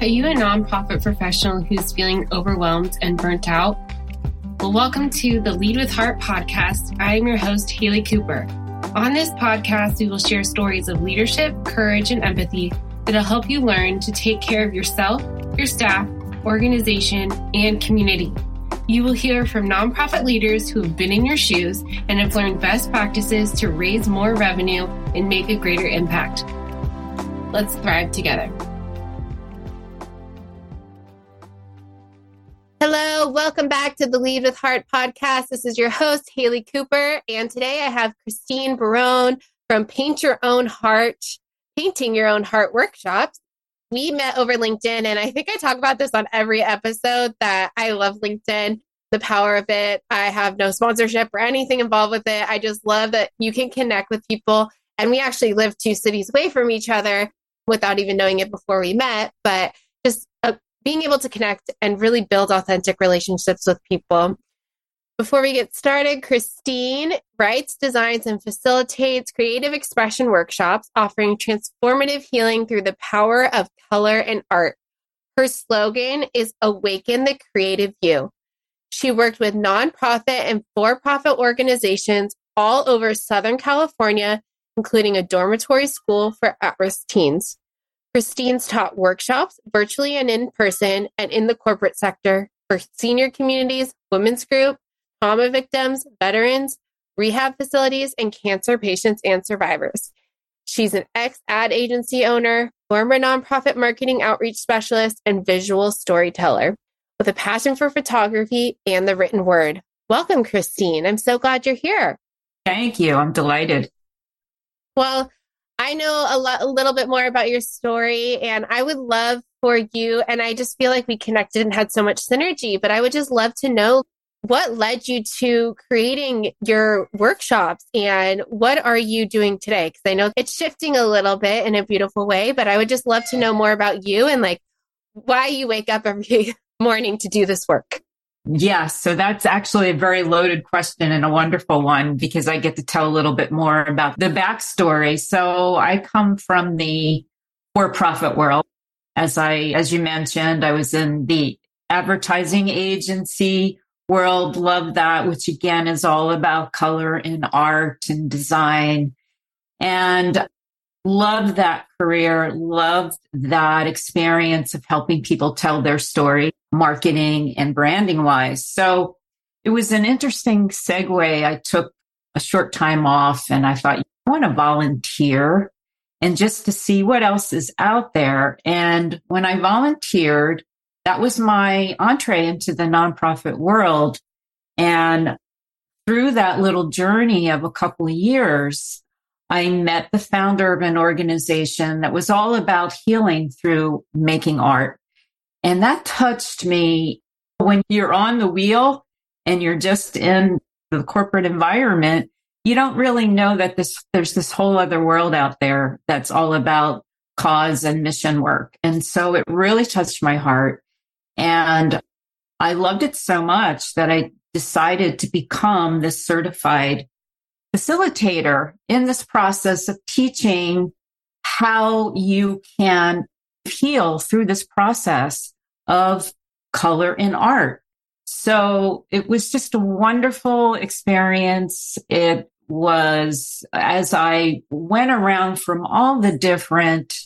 Are you a nonprofit professional who's feeling overwhelmed and burnt out? Well, welcome to the Lead with Heart podcast. I am your host, Haley Cooper. On this podcast, we will share stories of leadership, courage, and empathy that'll help you learn to take care of yourself, your staff, organization, and community. You will hear from nonprofit leaders who have been in your shoes and have learned best practices to raise more revenue and make a greater impact. Let's thrive together. Hello, welcome back to the Lead with Heart podcast. This is your host, Haley Cooper, and today I have Christine Barone from Painting Your Own Heart workshops. We met over LinkedIn, and I think I talk about this on every episode that I love LinkedIn, the power of it. I have no sponsorship or anything involved with it. I just love that you can connect with people, and we actually live 2 cities away from each other without even knowing it before we met, but just being able to connect and really build authentic relationships with people. Before we get started, Christine writes, designs, and facilitates creative expression workshops offering transformative healing through the power of color and art. Her slogan is Awaken the Creative You. She worked with nonprofit and for-profit organizations all over Southern California, including a dormitory school for at-risk teens. Christine's taught workshops virtually and in person and in the corporate sector for senior communities, women's group, trauma victims, veterans, rehab facilities, and cancer patients and survivors. She's an ex-ad agency owner, former nonprofit marketing outreach specialist, and visual storyteller with a passion for photography and the written word. Welcome, Christine. I'm so glad you're here. Thank you. I'm delighted. Well, I know a little bit more about your story, and I would love for you, and I just feel like we connected and had so much synergy, but I would just love to know what led you to creating your workshops and what are you doing today? Because I know it's shifting a little bit in a beautiful way, but I would just love to know more about you and like why you wake up every morning to do this work. Yes. So that's actually a very loaded question and a wonderful one because I get to tell a little bit more about the backstory. So I come from the for-profit world. As you mentioned, I was in the advertising agency world, love that, which again is all about color and art and design. And loved that career, loved that experience of helping people tell their story, marketing and branding wise. So it was an interesting segue. I took a short time off and I thought, I want to volunteer and just to see what else is out there. And when I volunteered, that was my entree into the nonprofit world. And through that little journey of a couple of years, I met the founder of an organization that was all about healing through making art. And that touched me. When you're on the wheel and you're just in the corporate environment, you don't really know that there's this whole other world out there that's all about cause and mission work. And so it really touched my heart. And I loved it so much that I decided to become this certified facilitator in this process of teaching how you can heal through this process of color and art. So it was just a wonderful experience. It was, as I went around from all the different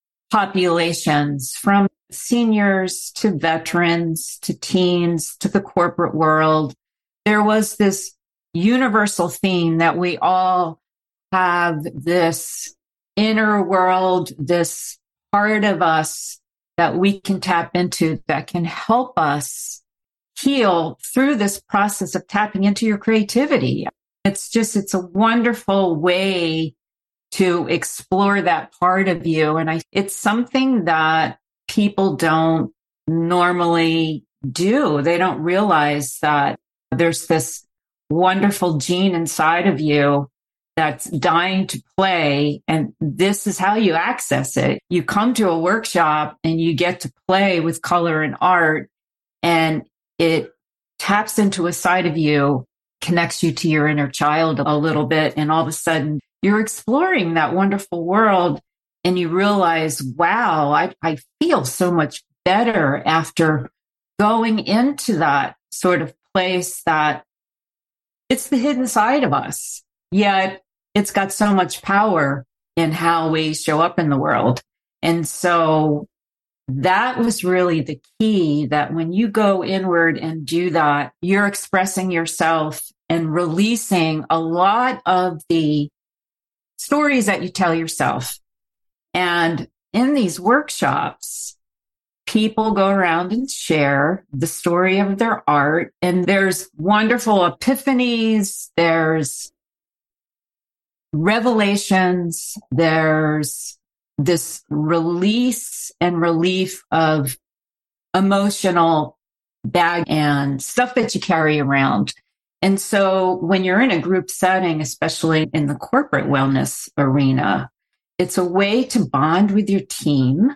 populations, from seniors to veterans to teens to the corporate world, there was this universal theme that we all have this inner world, this part of us that we can tap into that can help us heal through this process of tapping into your creativity. It's a wonderful way to explore that part of you. And it's something that people don't normally do. They don't realize that there's this wonderful gene inside of you that's dying to play. And this is how you access it. You come to a workshop and you get to play with color and art, and it taps into a side of you, connects you to your inner child a little bit. And all of a sudden you're exploring that wonderful world and you realize, wow, I feel so much better after going into that sort of place that it's the hidden side of us, yet it's got so much power in how we show up in the world. And so that was really the key, that when you go inward and do that, you're expressing yourself and releasing a lot of the stories that you tell yourself. And in these workshops, people go around and share the story of their art. And there's wonderful epiphanies, there's revelations, there's this release and relief of emotional bag and stuff that you carry around. And so when you're in a group setting, especially in the corporate wellness arena, it's a way to bond with your team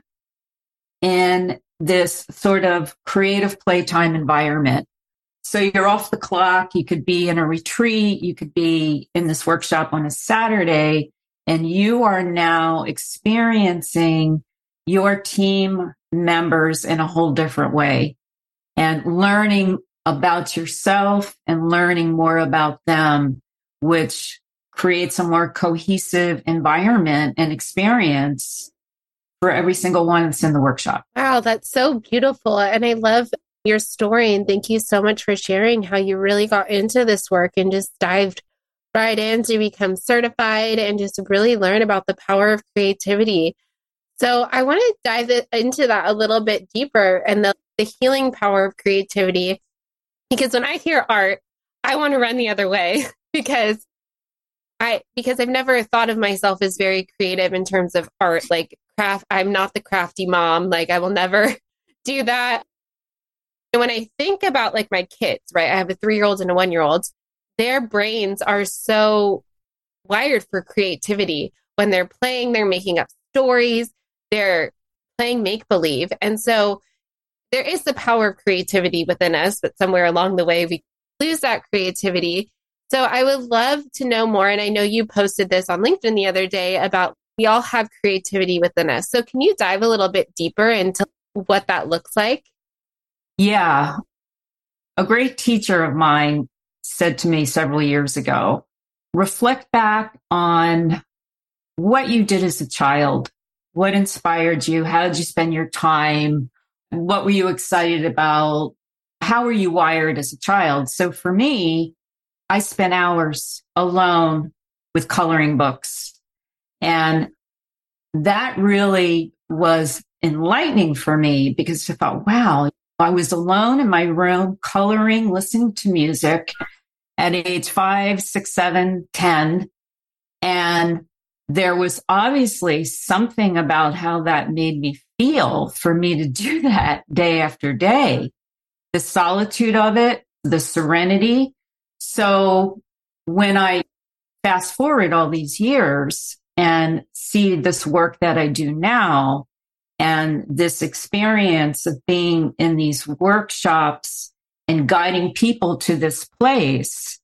in this sort of creative playtime environment. So you're off the clock. You could be in a retreat. You could be in this workshop on a Saturday, and you are now experiencing your team members in a whole different way and learning about yourself and learning more about them, which creates a more cohesive environment and experience for every single one that's in the workshop. Wow, that's so beautiful. And I love your story. And thank you so much for sharing how you really got into this work and just dived right in to become certified and just really learn about the power of creativity. So I want to dive into that a little bit deeper and the healing power of creativity. Because when I hear art, I want to run the other way because I've never thought of myself as very creative in terms of art, like craft. I'm not the crafty mom. Like I will never do that. And when I think about like my kids, right? I have a 3-year-old and a 1-year-old. Their brains are so wired for creativity. When they're playing, they're making up stories. They're playing make-believe. And so there is the power of creativity within us, but somewhere along the way, we lose that creativity. So I would love to know more. And I know you posted this on LinkedIn the other day about we all have creativity within us. So can you dive a little bit deeper into what that looks like? Yeah. A great teacher of mine said to me several years ago, reflect back on what you did as a child. What inspired you? How did you spend your time? What were you excited about? How were you wired as a child? So for me, I spent hours alone with coloring books. And that really was enlightening for me because I thought, wow, I was alone in my room coloring, listening to music at age 5, 6, 7, 10. And there was obviously something about how that made me feel for me to do that day after day. The solitude of it, the serenity. So when I fast forward all these years and see this work that I do now and this experience of being in these workshops and guiding people to this place,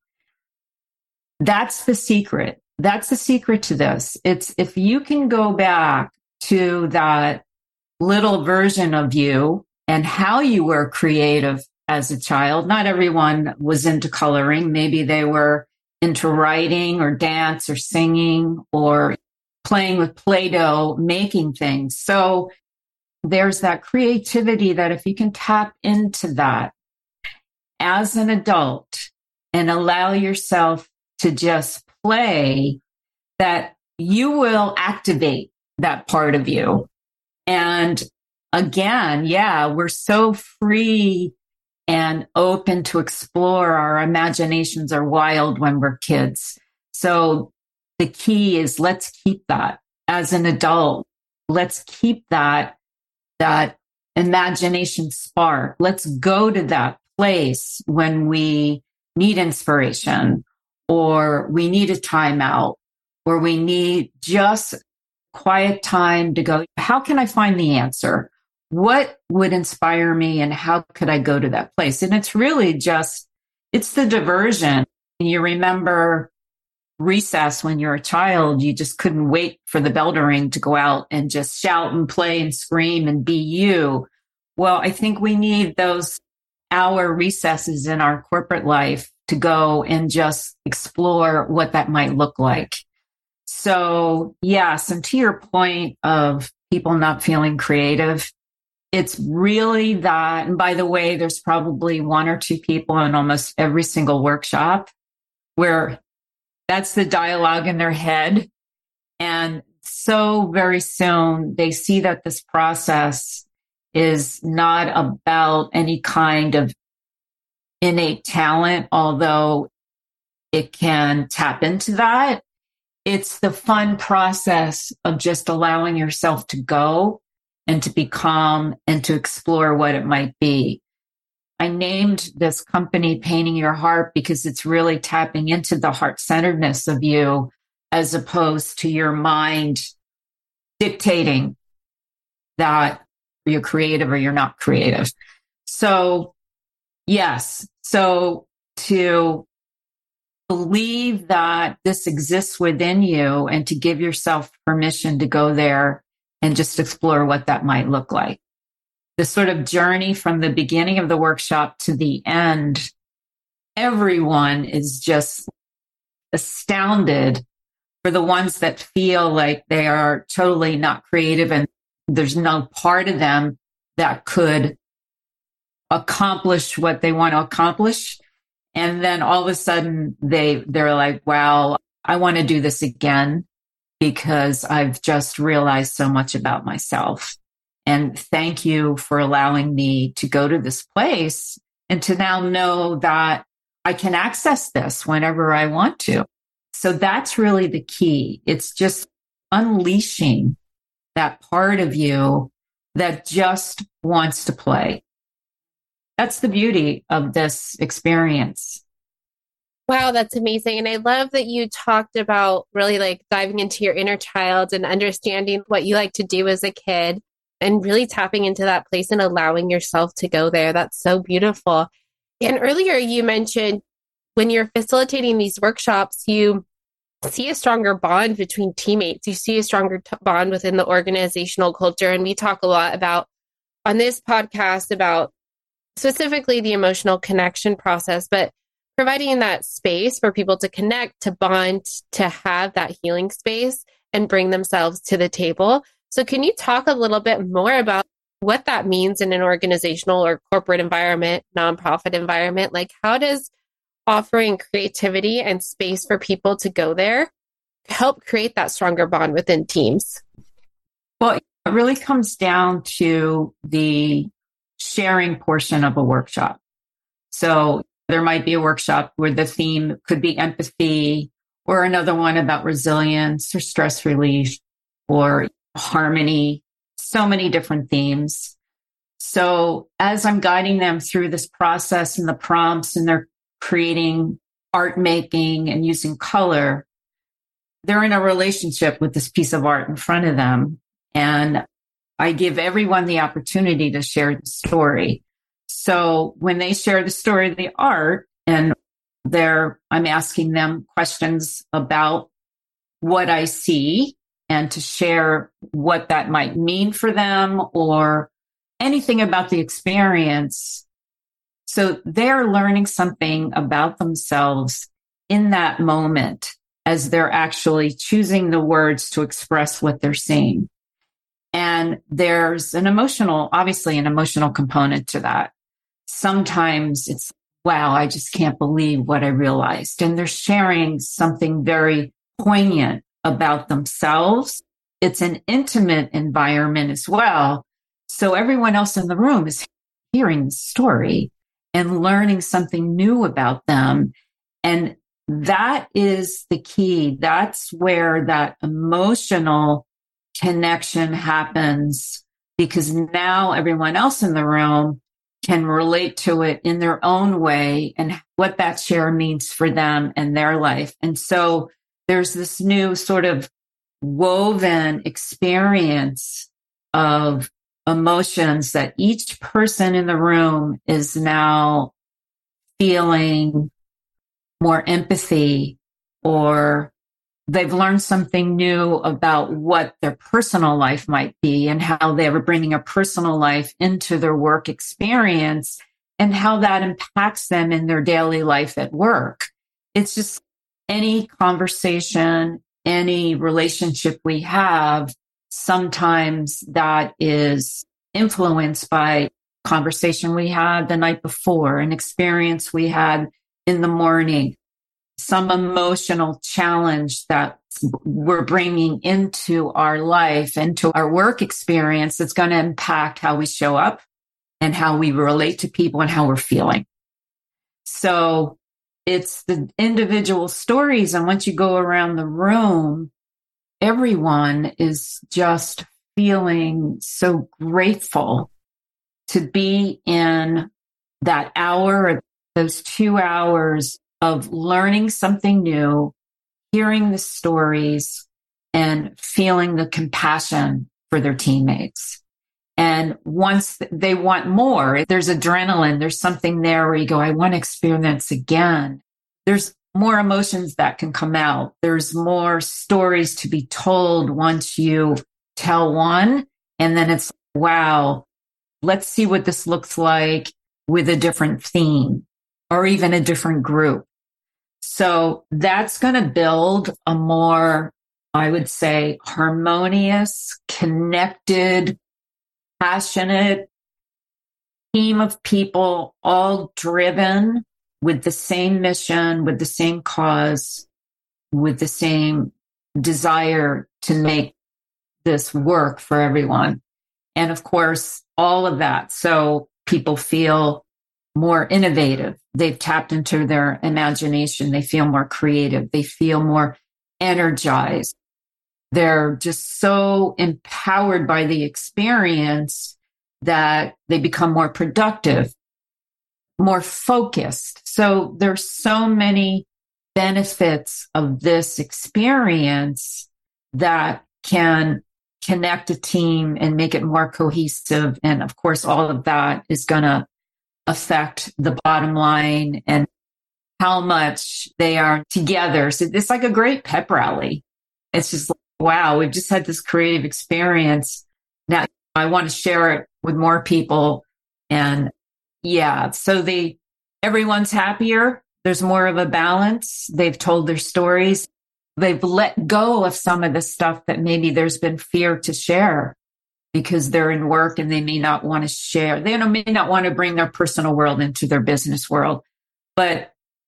that's the secret. That's the secret to this. It's if you can go back to that little version of you and how you were creative as a child. Not everyone was into coloring. Maybe they were into writing or dance or singing or playing with Play-Doh, making things. So there's that creativity that if you can tap into that as an adult and allow yourself to just play, that you will activate that part of you. And again, yeah, we're so free and open to explore. Our imaginations are wild when we're kids. So the key is let's keep that as an adult. Let's keep that imagination spark. Let's go to that place when we need inspiration or we need a timeout or we need just quiet time to go, how can I find the answer? What would inspire me and how could I go to that place? And it's really just, it's the diversion. You remember recess when you're a child, you just couldn't wait for the bell to ring to go out and just shout and play and scream and be you. Well, I think we need those hour recesses in our corporate life to go and just explore what that might look like. So, yes, and to your point of people not feeling creative, it's really that. And by the way, there's probably one or two people in almost every single workshop where that's the dialogue in their head. And so very soon they see that this process is not about any kind of innate talent, although it can tap into that. It's the fun process of just allowing yourself to go and to be calm and to explore what it might be. I named this company Painting Your Heart because it's really tapping into the heart-centeredness of you as opposed to your mind dictating that you're creative or you're not creative. So, yes. So to believe that this exists within you and to give yourself permission to go there and just explore what that might look like. The sort of journey from the beginning of the workshop to the end, everyone is just astounded. For the ones that feel like they are totally not creative and there's no part of them that could accomplish what they want to accomplish. And then all of a sudden they're like, wow, I want to do this again because I've just realized so much about myself. And thank you for allowing me to go to this place and to now know that I can access this whenever I want to. So that's really the key. It's just unleashing that part of you that just wants to play. That's the beauty of this experience. Wow, that's amazing. And I love that you talked about really like diving into your inner child and understanding what you like to do as a kid and really tapping into that place and allowing yourself to go there. That's so beautiful. And earlier you mentioned when you're facilitating these workshops, you see a stronger bond between teammates. You see a stronger bond within the organizational culture. And we talk a lot about on this podcast about specifically the emotional connection process, but providing that space for people to connect, to bond, to have that healing space and bring themselves to the table. So can you talk a little bit more about what that means in an organizational or corporate environment, nonprofit environment? Like how does offering creativity and space for people to go there help create that stronger bond within teams? Well, it really comes down to the sharing portion of a workshop. So there might be a workshop where the theme could be empathy, or another one about resilience or stress relief or harmony, so many different themes. So as I'm guiding them through this process and the prompts and they're creating art making and using color, they're in a relationship with this piece of art in front of them. And I give everyone the opportunity to share the story. So when they share the story of the art and I'm asking them questions about what I see and to share what that might mean for them or anything about the experience. So they're learning something about themselves in that moment as they're actually choosing the words to express what they're seeing. And there's obviously an emotional component to that. Sometimes it's, wow, I just can't believe what I realized. And they're sharing something very poignant about themselves. It's an intimate environment as well. So everyone else in the room is hearing the story and learning something new about them. And that is the key. That's where that emotional connection happens, because now everyone else in the room can relate to it in their own way and what that share means for them and their life. And so there's this new sort of woven experience of emotions that each person in the room is now feeling more empathy or they've learned something new about what their personal life might be and how they were bringing a personal life into their work experience and how that impacts them in their daily life at work. It's just any conversation, any relationship we have, sometimes that is influenced by conversation we had the night before, an experience we had in the morning, some emotional challenge that we're bringing into our life, into our work experience that's going to impact how we show up and how we relate to people and how we're feeling. So it's the individual stories. And once you go around the room, everyone is just feeling so grateful to be in that hour or those 2 hours of learning something new, hearing the stories, and feeling the compassion for their teammates. And once they want more, there's adrenaline, there's something there where you go, I want to experience again. There's more emotions that can come out. There's more stories to be told once you tell one. And then it's, wow, let's see what this looks like with a different theme or even a different group. So that's going to build a more, I would say, harmonious, connected, passionate team of people, all driven with the same mission, with the same cause, with the same desire to make this work for everyone. And of course, all of that. So people feel more innovative. They've tapped into their imagination. They feel more creative. They feel more energized. They're just so empowered by the experience that they become more productive, more focused. So there's so many benefits of this experience that can connect a team and make it more cohesive. And of course, all of that is going to affect the bottom line and how much they are together. So it's like a great pep rally. It's just like, wow, we've just had this creative experience. Now I want to share it with more people. And yeah, so everyone's happier. There's more of a balance. They've told their stories. They've let go of some of the stuff that maybe there's been fear to share because they're in work and they may not want to share. They may not want to bring their personal world into their business world. But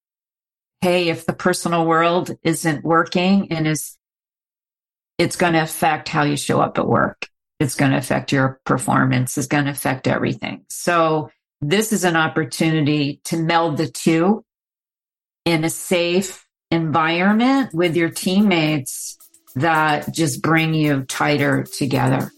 hey, if the personal world isn't working and it's going to affect how you show up at work. It's going to affect your performance. It's going to affect everything. So this is an opportunity to meld the two in a safe environment with your teammates that just bring you tighter together.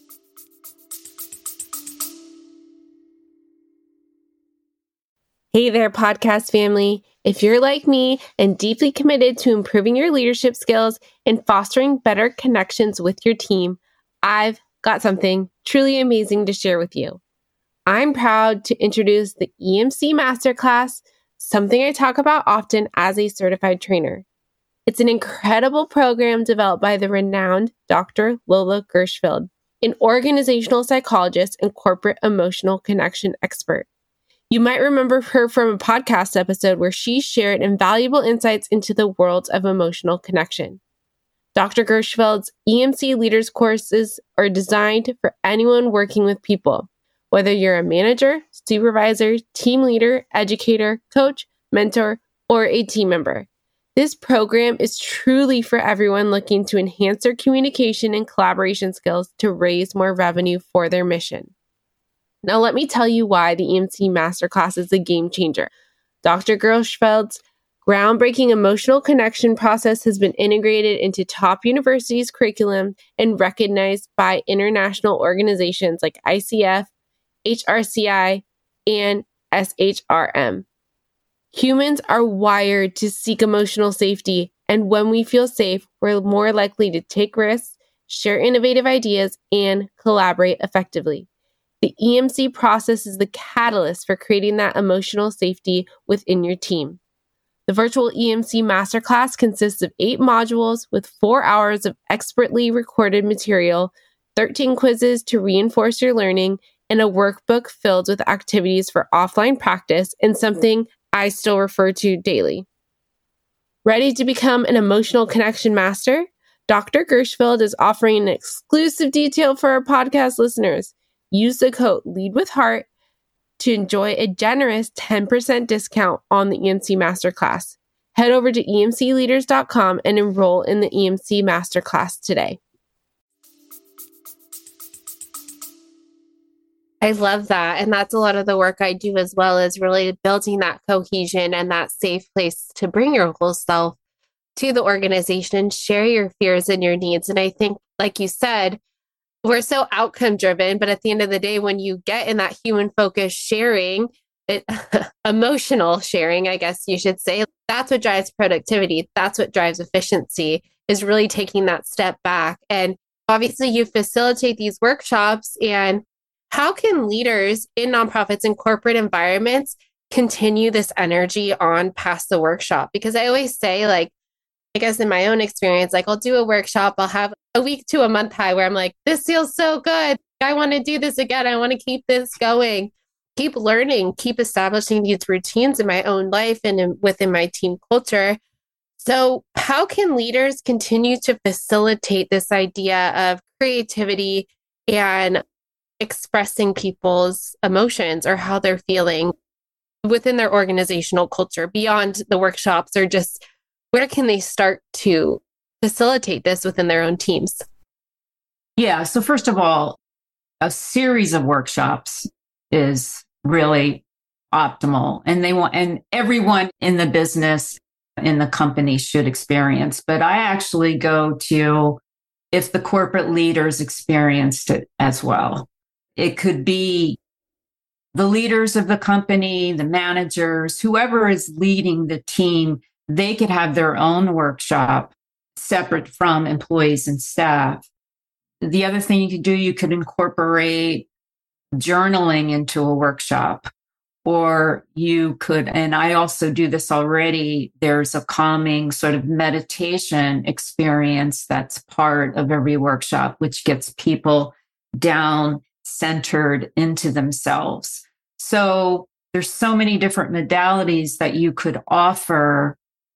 Hey there, podcast family. If you're like me and deeply committed to improving your leadership skills and fostering better connections with your team, I've got something truly amazing to share with you. I'm proud to introduce the EMC Masterclass, something I talk about often as a certified trainer. It's an incredible program developed by the renowned Dr. Lola Gershfeld, an organizational psychologist and corporate emotional connection expert. You might remember her from a podcast episode where she shared invaluable insights into the world of emotional connection. Dr. Gershfeld's EMC Leaders courses are designed for anyone working with people, whether you're a manager, supervisor, team leader, educator, coach, mentor, or a team member. This program is truly for everyone looking to enhance their communication and collaboration skills to raise more revenue for their mission. Now, let me tell you why the EMC Masterclass is a game changer. Dr. Gershfeld's groundbreaking emotional connection process has been integrated into top universities' curriculum and recognized by international organizations like ICF, HRCI, and SHRM. Humans are wired to seek emotional safety, and when we feel safe, we're more likely to take risks, share innovative ideas, and collaborate effectively. The EMC process is the catalyst for creating that emotional safety within your team. The virtual EMC masterclass consists of 8 modules with 4 hours of expertly recorded material, 13 quizzes to reinforce your learning, and a workbook filled with activities for offline practice and something I still refer to daily. Ready to become an emotional connection master? Dr. Gershfield is offering an exclusive detail for our podcast listeners. Use the code LEADWITHHEART to enjoy a generous 10% discount on the EMC Masterclass. Head over to emcleaders.com and enroll in the EMC Masterclass today. I love that. And that's a lot of the work I do as well, is really building that cohesion and that safe place to bring your whole self to the organization and share your fears and your needs. And I think, like you said, we're so outcome driven, but at the end of the day, when you get in that human focused sharing, emotional sharing, I guess you should say, that's what drives productivity. That's what drives efficiency, is really taking that step back. And obviously you facilitate these workshops. And how can leaders in nonprofits and corporate environments continue this energy on past the workshop? Because I always say, like, I guess in my own experience, like, I'll do a workshop, I'll have a week to a month high where I'm like, this feels so good. I want to do this again. I want to keep this going, keep learning, keep establishing these routines in my own life and within my team culture. So how can leaders continue to facilitate this idea of creativity and expressing people's emotions or how they're feeling within their organizational culture beyond the workshops, or just where can they start to facilitate this within their own teams? Yeah. So first of all, a series of workshops is really optimal, and everyone in the business, in the company should experience. But I actually go to, if the corporate leaders experienced it as well. It could be the leaders of the company, the managers, whoever is leading the team, they could have their own workshop separate from employees and staff. The other thing you could do, you could incorporate journaling into a workshop, or you could, and I also do this already, there's a calming sort of meditation experience that's part of every workshop, which gets people down, centered into themselves. So there's so many different modalities that you could offer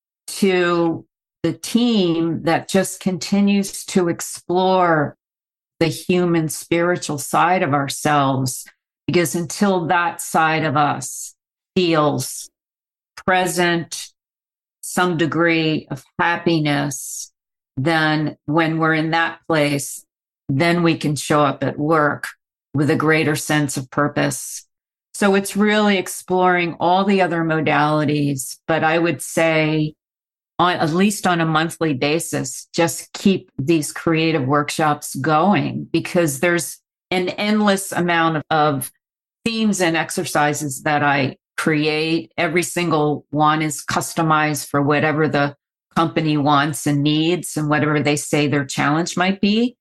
to the team that just continues to explore the human spiritual side of ourselves, because until that side of us feels present, some degree of happiness, then when we're in that place, then we can show up at work with a greater sense of purpose. So it's really exploring all the other modalities, but I would say, at least on a monthly basis, just keep these creative workshops going, because there's an endless amount of themes and exercises that I create. Every single one is customized for whatever the company wants and needs and whatever they say their challenge might be.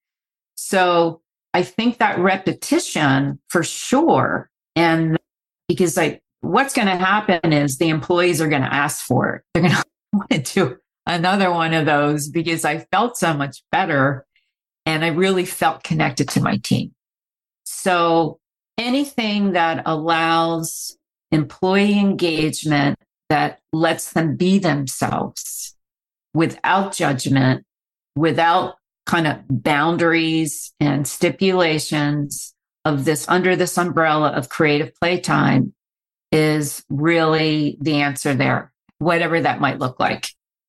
So I think that repetition for sure. And because what's going to happen is the employees are going to ask for it. They're going to want to do another one of those, because I felt so much better and I really felt connected to my team. So anything that allows employee engagement, that lets them be themselves without judgment, without kind of boundaries and stipulations of this, under this umbrella of creative playtime, is really the answer there, whatever that might look like.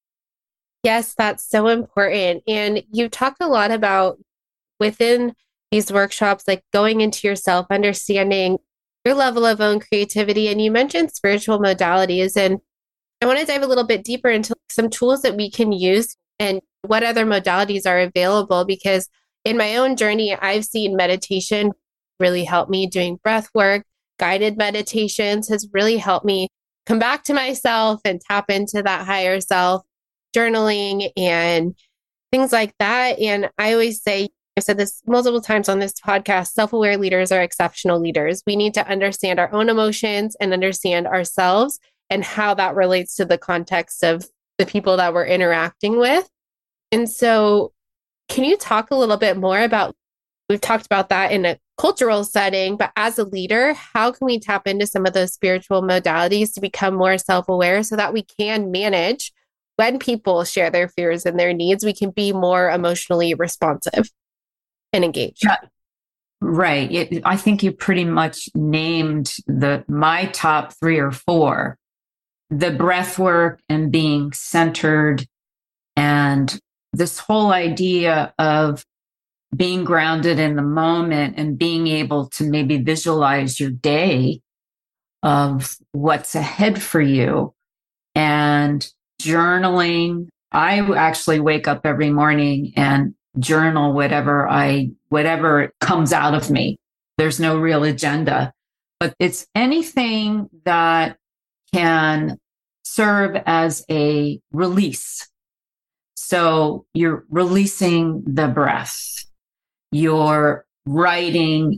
Yes, that's so important. And you talked a lot about within these workshops, like going into yourself, understanding your level of own creativity. And you mentioned spiritual modalities. And I want to dive a little bit deeper into some tools that we can use and what other modalities are available, because in my own journey, I've seen meditation really help me. Doing breath work, guided meditations has really helped me come back to myself and tap into that higher self, journaling and things like that. And I always say, I've said this multiple times on this podcast, self-aware leaders are exceptional leaders. We need to understand our own emotions and understand ourselves and how that relates to the context of the people that we're interacting with. And so, can you talk a little bit more about, we've talked about that in a cultural setting, but as a leader, how can we tap into some of those spiritual modalities to become more self-aware so that we can manage when people share their fears and their needs, we can be more emotionally responsive and engaged? Yeah. Right. I think you pretty much named my top 3 or 4. The breath work and being centered, and this whole idea of being grounded in the moment and being able to maybe visualize your day of what's ahead for you, and journaling. I actually wake up every morning and journal whatever comes out of me. There's no real agenda, but it's anything that can serve as a release. So you're releasing the breath, you're writing,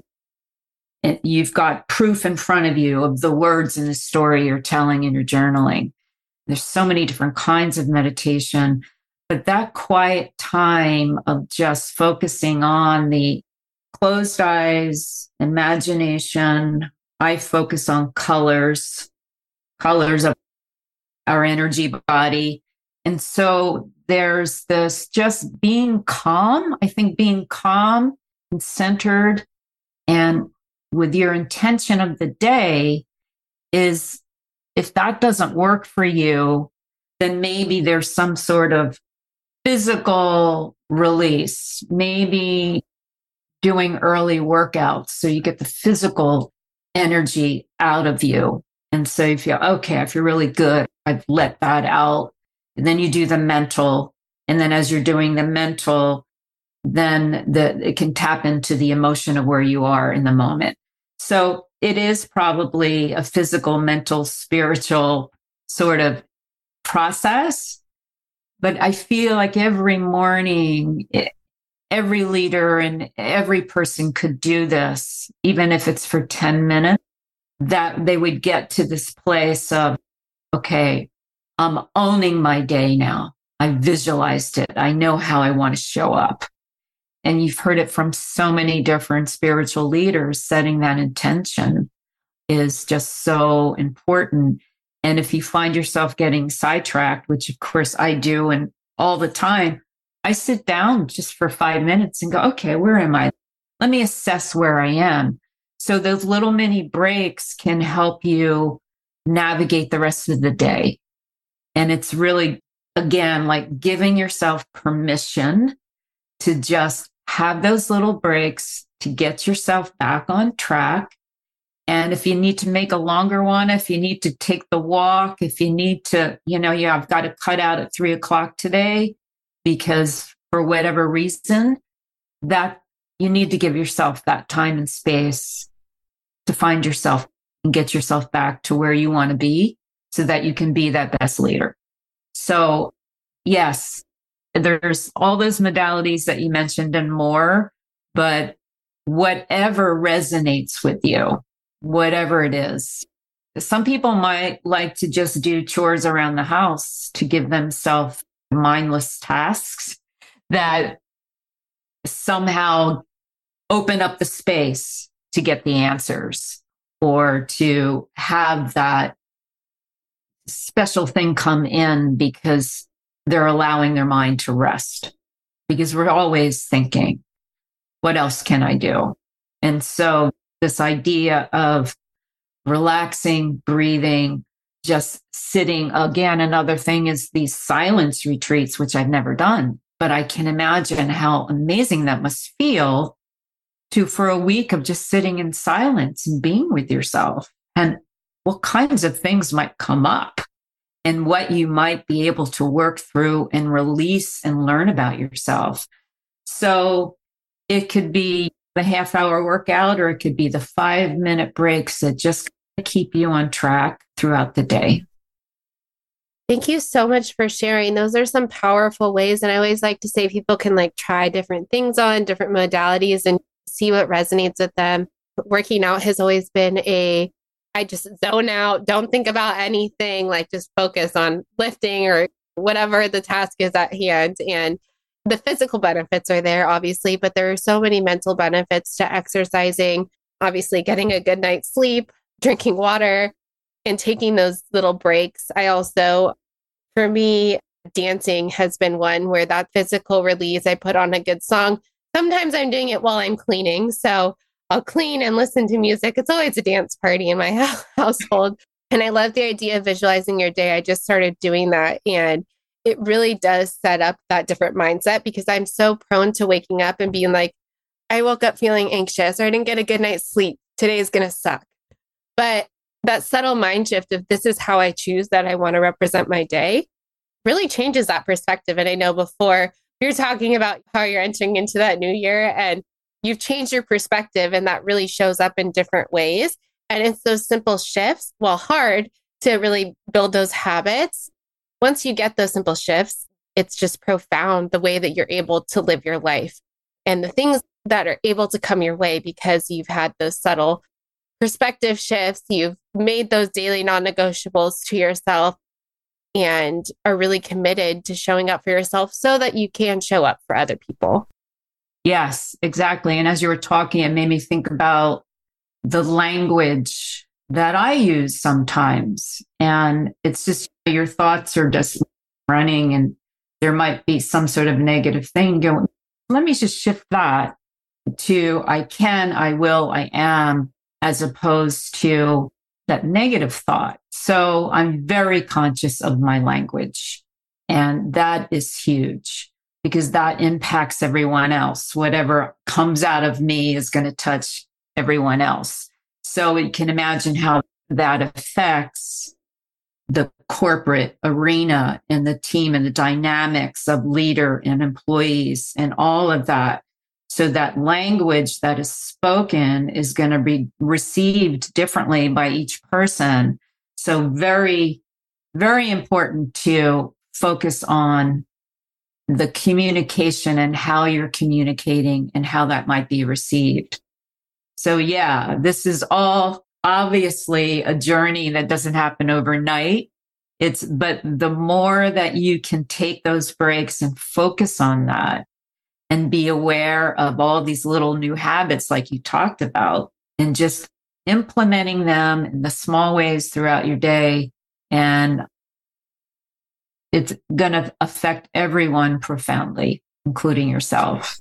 you've got proof in front of you of the words in the story you're telling in your journaling. There's so many different kinds of meditation, but that quiet time of just focusing on the closed eyes, imagination. I focus on colors of our energy body. And so there's this just being calm. I think being calm and centered and with your intention of the day is, if that doesn't work for you, then maybe there's some sort of physical release, maybe doing early workouts so you get the physical energy out of you. And so you feel, okay, I feel really good. I've let that out. And then you do the mental. And then as you're doing the mental, then it can tap into the emotion of where you are in the moment. So it is probably a physical, mental, spiritual sort of process. But I feel like every morning, every leader and every person could do this, even if it's for 10 minutes, that they would get to this place of, okay, I'm owning my day now. I visualized it. I know how I want to show up. And you've heard it from so many different spiritual leaders. Setting that intention is just so important. And if you find yourself getting sidetracked, which of course I do, and all the time, I sit down just for 5 minutes and go, okay, where am I? Let me assess where I am. So those little mini breaks can help you navigate the rest of the day. And it's really, again, like giving yourself permission to just have those little breaks to get yourself back on track. And if you need to make a longer one, if you need to take the walk, if you need to, I've got to cut out at 3:00 today because for whatever reason, that you need to give yourself that time and space to find yourself and get yourself back to where you want to be so that you can be that best leader. So yes, there's all those modalities that you mentioned and more, but whatever resonates with you, whatever it is. Some people might like to just do chores around the house to give themselves mindless tasks that somehow open up the space to get the answers or to have that special thing come in because they're allowing their mind to rest, because we're always thinking, what else can I do? And so this idea of relaxing, breathing, just sitting. Again, another thing is these silence retreats, which I've never done, but I can imagine how amazing that must feel for a week of just sitting in silence and being with yourself, and what kinds of things might come up and what you might be able to work through and release and learn about yourself. So it could be the half-hour workout, or it could be the 5-minute breaks that just keep you on track throughout the day. Thank you so much for sharing. Those are some powerful ways. And I always like to say people can try different things on different modalities and see what resonates with them. Working out has always been a I just zone out, don't think about anything, like just focus on lifting or whatever the task is at hand. And the physical benefits are there, obviously, but there are so many mental benefits to exercising, obviously, getting a good night's sleep, drinking water, and taking those little breaks. I also, for me, dancing has been one where that physical release, I put on a good song. Sometimes I'm doing it while I'm cleaning. So I'll clean and listen to music. It's always a dance party in my household. And I love the idea of visualizing your day. I just started doing that. And it really does set up that different mindset because I'm so prone to waking up and being like, I woke up feeling anxious or I didn't get a good night's sleep. Today is going to suck. But that subtle mind shift of this is how I choose that I want to represent my day really changes that perspective. And I know before you're talking about how you're entering into that new year and you've changed your perspective, and that really shows up in different ways. And it's those simple shifts, while hard to really build those habits. Once you get those simple shifts, it's just profound the way that you're able to live your life and the things that are able to come your way because you've had those subtle perspective shifts. You've made those daily non-negotiables to yourself and are really committed to showing up for yourself so that you can show up for other people. Yes, exactly. And as you were talking, it made me think about the language that I use sometimes. And it's just your thoughts are just running and there might be some sort of negative thing going. Let me just shift that to I can, I will, I am, as opposed to that negative thought. So I'm very conscious of my language. And that is huge because that impacts everyone else. Whatever comes out of me is going to touch everyone else. So you can imagine how that affects the corporate arena and the team and the dynamics of leader and employees and all of that. So that language that is spoken is going to be received differently by each person. So very, very important to focus on the communication and how you're communicating and how that might be received. So yeah, this is all obviously a journey that doesn't happen overnight. But the more that you can take those breaks and focus on that and be aware of all these little new habits like you talked about and just implementing them in the small ways throughout your day. And it's going to affect everyone profoundly, including yourself.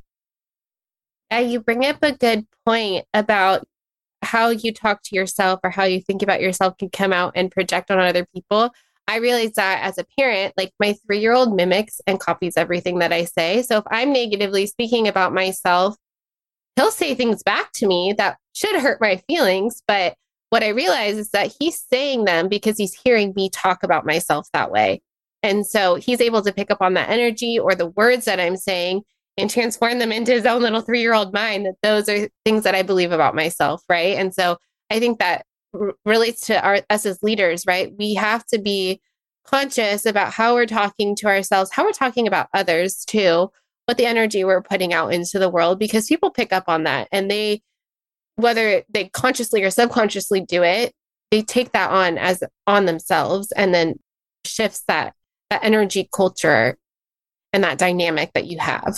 Yeah, you bring up a good point about how you talk to yourself or how you think about yourself can come out and project on other people. I realize that as a parent, like my 3-year-old mimics and copies everything that I say. So if I'm negatively speaking about myself, he'll say things back to me that should hurt my feelings. But what I realize is that he's saying them because he's hearing me talk about myself that way. And so he's able to pick up on that energy or the words that I'm saying and transform them into his own little 3-year-old mind that those are things that I believe about myself. Right. And so I think that relates to us as leaders, right? We have to be conscious about how we're talking to ourselves, how we're talking about others too, what the energy we're putting out into the world, because people pick up on that and whether they consciously or subconsciously do it, they take that on themselves and then shifts that energy culture and that dynamic that you have.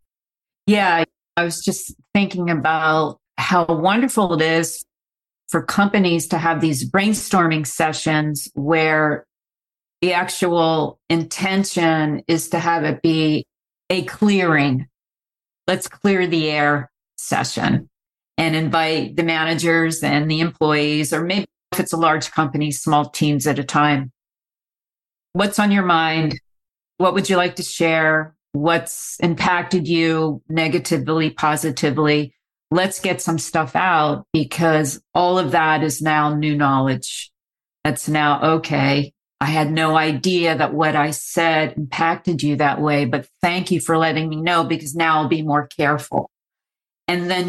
Yeah, I was just thinking about how wonderful it is for companies to have these brainstorming sessions where the actual intention is to have it be a clearing. Let's clear the air session and invite the managers and the employees, or maybe if it's a large company, small teams at a time. What's on your mind? What would you like to share? What's impacted you negatively, positively? Let's get some stuff out because all of that is now new knowledge. That's now, okay, I had no idea that what I said impacted you that way, but thank you for letting me know because now I'll be more careful. And then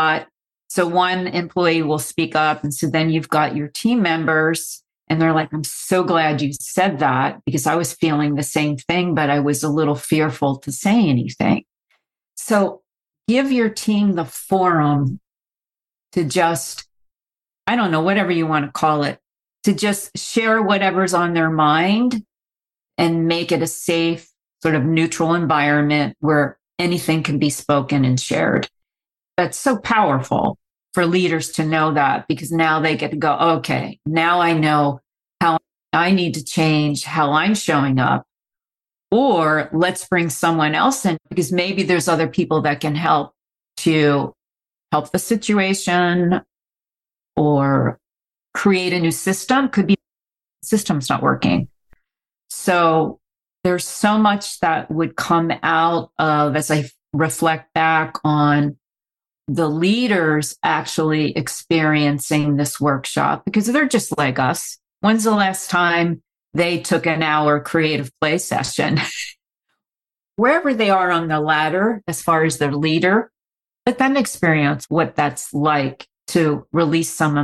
so one employee will speak up. And so then you've got your team members and they're like, I'm so glad you said that because I was feeling the same thing, but I was a little fearful to say anything. So give your team the forum to just I don't know, whatever you want to call it, to just share whatever's on their mind and make it a safe, sort of neutral environment where anything can be spoken and shared. That's so powerful for leaders to know that, because now they get to go, okay, now I know how I need to change how I'm showing up. Or let's bring someone else in, because maybe there's other people that can help to help the situation or create a new system. Could be the system's not working. So there's so much that would come out of, as I reflect back on the leaders actually experiencing this workshop, because they're just like us. When's the last time they took an hour creative play session? Wherever they are on the ladder, as far as their leader, let them experience what that's like to release some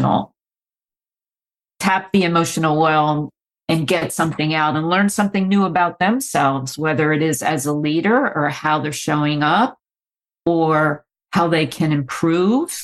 tap the emotional well and get something out and learn something new about themselves, whether it is as a leader or how they're showing up or how they can improve.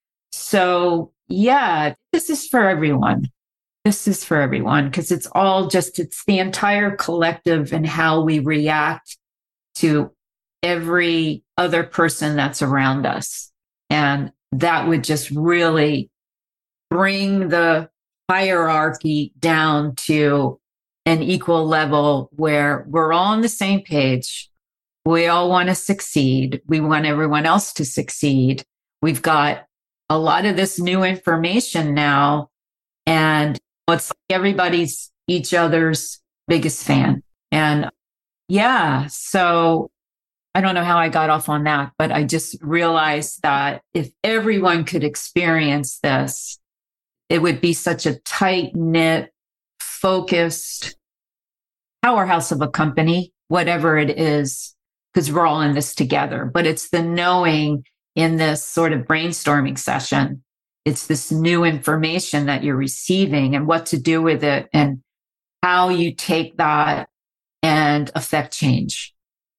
So yeah, this is for everyone. This is for everyone, because it's the entire collective and how we react to every other person that's around us. And that would just really bring the hierarchy down to an equal level where we're all on the same page. We all want to succeed. We want everyone else to succeed. We've got a lot of this new information now, and it's like everybody's each other's biggest fan. And yeah, so I don't know how I got off on that, but I just realized that if everyone could experience this, it would be such a tight-knit, focused powerhouse of a company, whatever it is, because we're all in this together. But it's the knowing in this sort of brainstorming session. It's this new information that you're receiving and what to do with it and how you take that and affect change,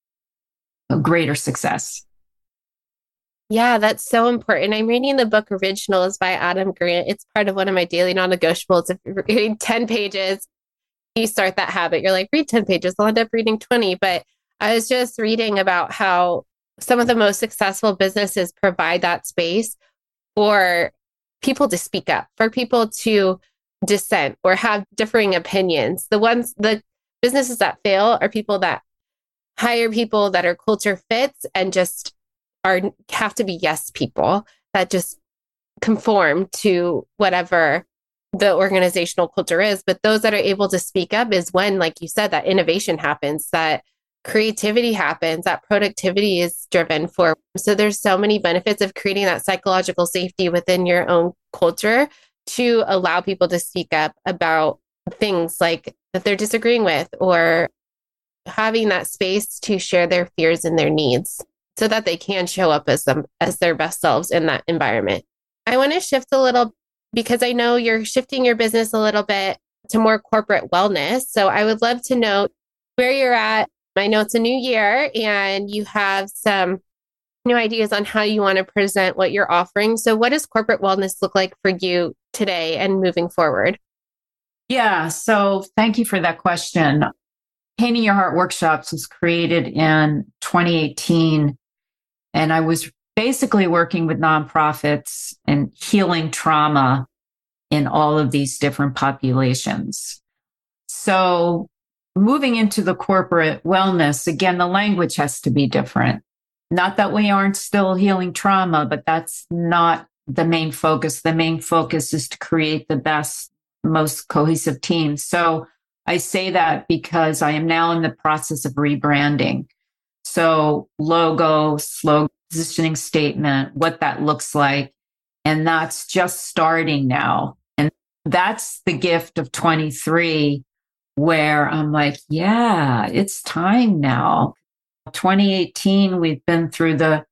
a greater success. Yeah, that's so important. I'm reading the book Originals by Adam Grant. It's part of one of my daily non-negotiables. If you're reading 10 pages, you start that habit. You're like, read 10 pages. I'll end up reading 20. But I was just reading about how some of the most successful businesses provide that space for people to speak up, for people to dissent or have differing opinions. The businesses that fail are people that hire people that are culture fits and just have to be yes people that just conform to whatever the organizational culture is. But those that are able to speak up is when, like you said, that innovation happens, that creativity happens, that productivity is driven forward. So there's so many benefits of creating that psychological safety within your own culture to allow people to speak up about things like that they're disagreeing with, or having that space to share their fears and their needs so that they can show up as their best selves in that environment. I want to shift a little, because I know you're shifting your business a little bit to more corporate wellness. So I would love to know where you're at. I know it's a new year and you have some new ideas on how you want to present what you're offering. So what does corporate wellness look like for you today and moving forward? Yeah, so thank you for that question. Painting Your Heart Workshops was created in 2018, and I was basically working with nonprofits and healing trauma in all of these different populations. So moving into the corporate wellness, again, the language has to be different. Not that we aren't still healing trauma, but that's not the main focus. The main focus is to create the best, most cohesive team. So I say that because I am now in the process of rebranding. So logo, slogan, positioning statement, what that looks like. And that's just starting now. And that's the gift of 23, where I'm like, yeah, it's time now. 2018, we've been through the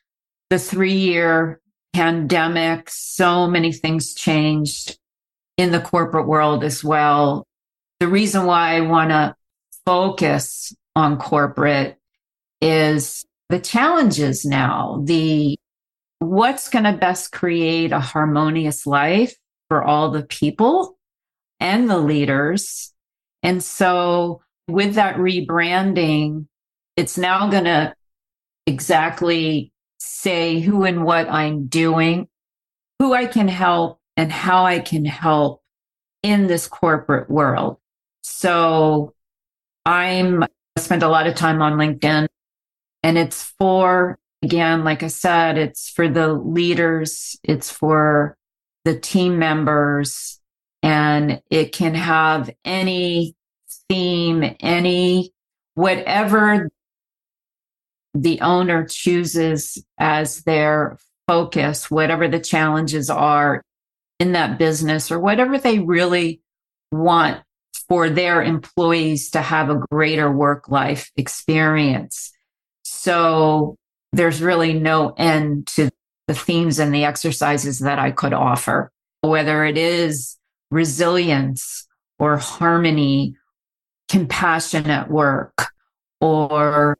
3-year pandemic. So many things changed in the corporate world as well. The reason why I want to focus on corporate is the challenges now, the what's going to best create a harmonious life for all the people and the leaders. And so with that rebranding, it's now going to exactly say who and what I'm doing, who I can help, and how I can help in this corporate world. So I spend a lot of time on LinkedIn, and it's for, again, like I said, it's for the leaders, it's for the team members, and it can have any theme, any, whatever the owner chooses as their focus, whatever the challenges are in that business, or whatever they really want for their employees to have a greater work-life experience. So there's really no end to the themes and the exercises that I could offer, whether it is resilience or harmony, compassion at work, or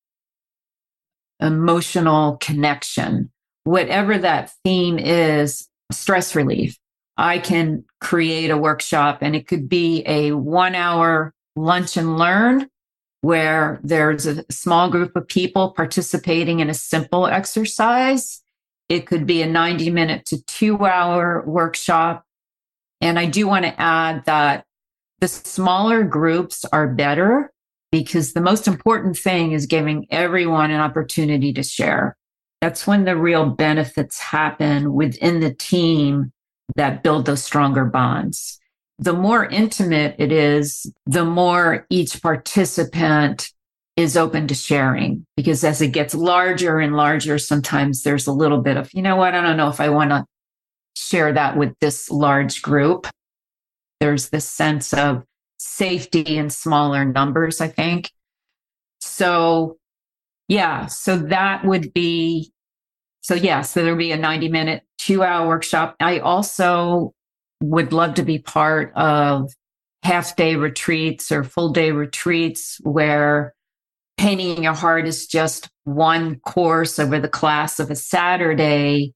emotional connection, whatever that theme is, stress relief. I can create a workshop, and it could be a 1-hour lunch and learn where there's a small group of people participating in a simple exercise. It could be a 90-minute to 2-hour workshop. And I do want to add that the smaller groups are better, because the most important thing is giving everyone an opportunity to share. That's when the real benefits happen within the team that build those stronger bonds. The more intimate it is, the more each participant is open to sharing, because as it gets larger and larger, sometimes there's a little bit of, you know what, I don't know if I want to share that with this large group. There's this sense of safety in smaller numbers, I think. So, yeah, so that would be, so there'll be a 90-minute, 2-hour workshop. I also would love to be part of half-day retreats or full-day retreats where Painting Your Heart is just one course over the class of a Saturday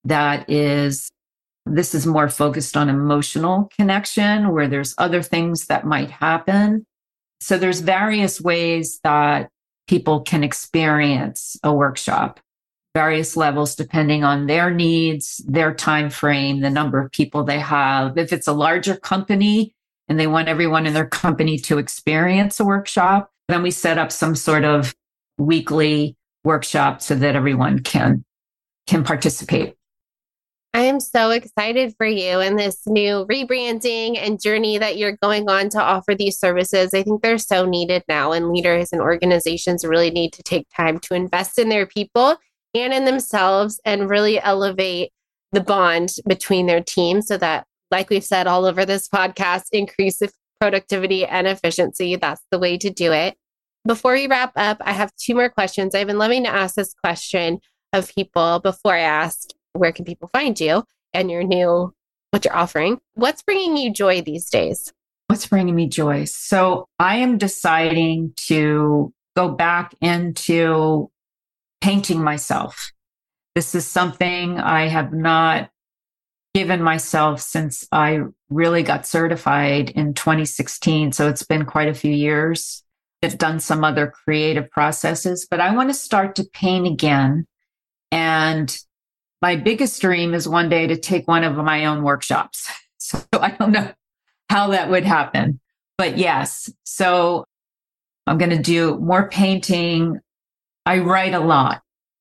this is more focused on emotional connection, where there's other things that might happen. So there's various ways that people can experience a workshop, various levels depending on their needs, their time frame, the number of people they have. If it's a larger company and they want everyone in their company to experience a workshop, then we set up some sort of weekly workshop so that everyone can participate. I am so excited for you and this new rebranding and journey that you're going on to offer these services. I think they're so needed now, and leaders and organizations really need to take time to invest in their people and in themselves and really elevate the bond between their teams so that, like we've said all over this podcast, increase productivity and efficiency. That's the way to do it. Before we wrap up, I have 2 more questions. I've been loving to ask this question of people before I ask, where can people find you and what you're offering? What's bringing you joy these days? What's bringing me joy? So I am deciding to go back into painting myself. This is something I have not given myself since I really got certified in 2016. So it's been quite a few years. I've done some other creative processes, but I want to start to paint again. And my biggest dream is one day to take one of my own workshops. So I don't know how that would happen, but yes. So I'm going to do more painting. I write a lot,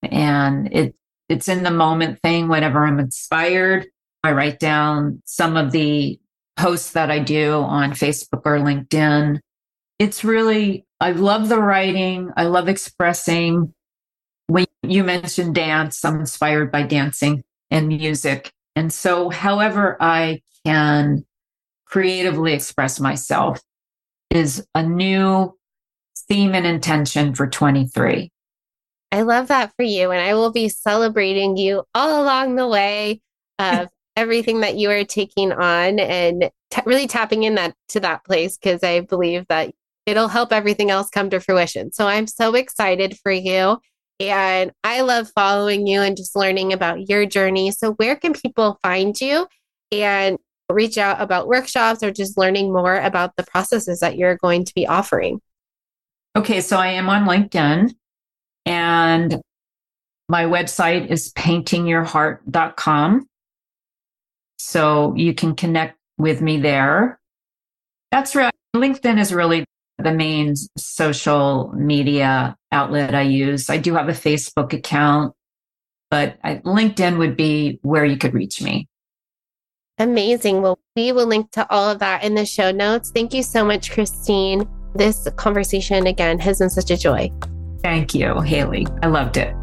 and it's in the moment thing. Whenever I'm inspired, I write down some of the posts that I do on Facebook or LinkedIn. It's really, I love the writing. I love expressing. When you mentioned dance, I'm inspired by dancing and music. And so however I can creatively express myself is a new theme and intention for 23. I love that for you. And I will be celebrating you all along the way of everything that you are taking on and really tapping in to that place, because I believe that it'll help everything else come to fruition. So I'm so excited for you. And I love following you and just learning about your journey. So where can people find you and reach out about workshops or just learning more about the processes that you're going to be offering? Okay, so I am on LinkedIn, and my website is paintingyourheart.com. So you can connect with me there. That's right. LinkedIn is really the main social media outlet I use. I do have a Facebook account, but LinkedIn would be where you could reach me. Amazing. Well, we will link to all of that in the show notes. Thank you so much, Christine. This conversation, again, has been such a joy. Thank you, Haley. I loved it.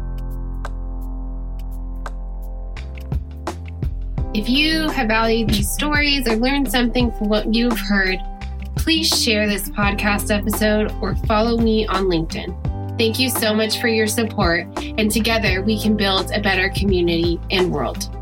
If you have valued these stories or learned something from what you've heard, please share this podcast episode or follow me on LinkedIn. Thank you so much for your support, and together we can build a better community and world.